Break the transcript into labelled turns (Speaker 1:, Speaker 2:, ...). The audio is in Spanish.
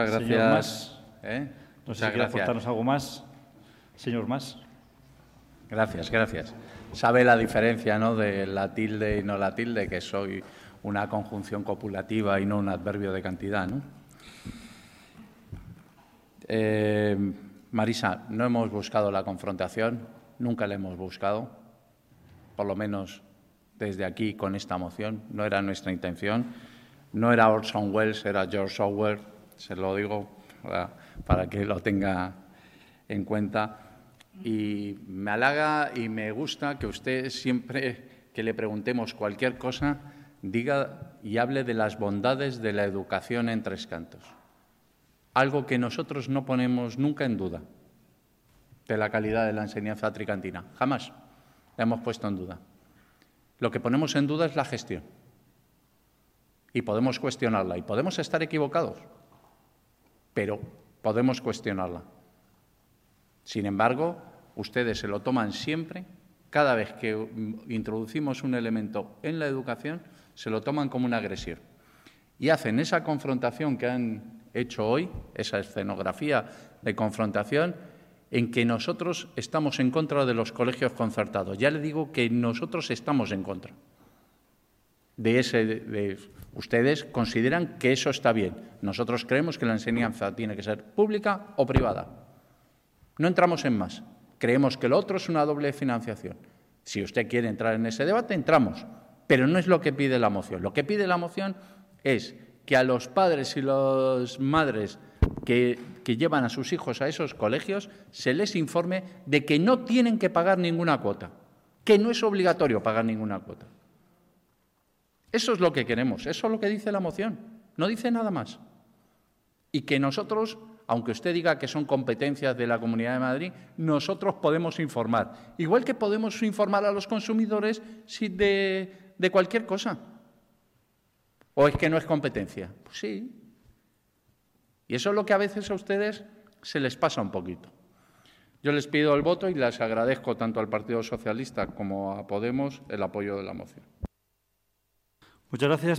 Speaker 1: Gracias.
Speaker 2: Señor Mas, no sé si quiere aportarnos algo más. Señor Mas.
Speaker 1: Gracias. Sabe la diferencia, ¿no?, de la tilde y no la tilde, que soy una conjunción copulativa y no un adverbio de cantidad, ¿no? Marisa, no hemos buscado la confrontación, nunca la hemos buscado, por lo menos desde aquí con esta moción, no era nuestra intención. No era Orson Welles, era George Orwell, se lo digo para que lo tenga en cuenta. Y me halaga y me gusta que usted siempre que le preguntemos cualquier cosa diga y hable de las bondades de la educación en Tres Cantos. Algo que nosotros no ponemos nunca en duda, de la calidad de la enseñanza tricantina. Jamás la hemos puesto en duda. Lo que ponemos en duda es la gestión. Y podemos cuestionarla, y podemos estar equivocados, pero podemos cuestionarla. Sin embargo, ustedes se lo toman siempre, cada vez que introducimos un elemento en la educación, se lo toman como una agresión. Y hacen esa confrontación que han hecho hoy, esa escenografía de confrontación, en que nosotros estamos en contra de los colegios concertados. Ya le digo que nosotros estamos en contra ustedes consideran que eso está bien. Nosotros creemos que la enseñanza tiene que ser pública o privada. No entramos en más. Creemos que lo otro es una doble financiación. Si usted quiere entrar en ese debate, entramos. Pero no es lo que pide la moción. Lo que pide la moción es que a los padres y las madres que llevan a sus hijos a esos colegios se les informe de que no tienen que pagar ninguna cuota, que no es obligatorio pagar ninguna cuota. Eso es lo que queremos, eso es lo que dice la moción, no dice nada más. Y que nosotros, aunque usted diga que son competencias de la Comunidad de Madrid, nosotros podemos informar. Igual que podemos informar a los consumidores de cualquier cosa. ¿O es que no es competencia? Pues sí. Y eso es lo que a veces a ustedes se les pasa un poquito. Yo les pido el voto y les agradezco tanto al Partido Socialista como a Podemos el apoyo de la moción.
Speaker 2: Muchas gracias.